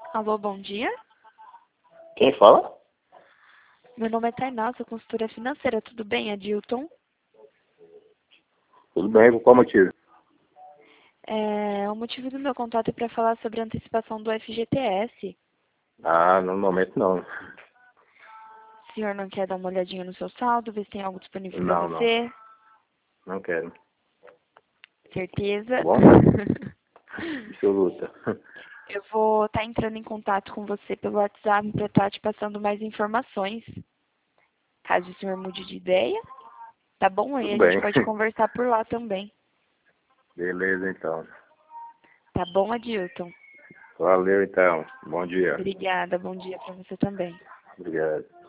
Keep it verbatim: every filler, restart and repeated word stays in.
Alô, bom dia. Quem fala? Meu nome é Tainá, sou consultora financeira. Tudo bem, Adilton? Tudo bem, por qual motivo? É, o motivo do meu contato é para falar sobre a antecipação do F G T S. Ah, no momento não. O senhor não quer dar uma olhadinha no seu saldo, ver se tem algo disponível para Não, não. você? Não quero. Certeza? Tá bom? Absoluta. Eu vou estar entrando em contato com você pelo WhatsApp para estar te passando mais informações. Caso o senhor mude de ideia, tá bom? Aí Tudo a gente bem. pode conversar por lá também. Beleza, então. Tá bom, Adilton? Valeu, então. Bom dia. Obrigada, bom dia para você também. Obrigado.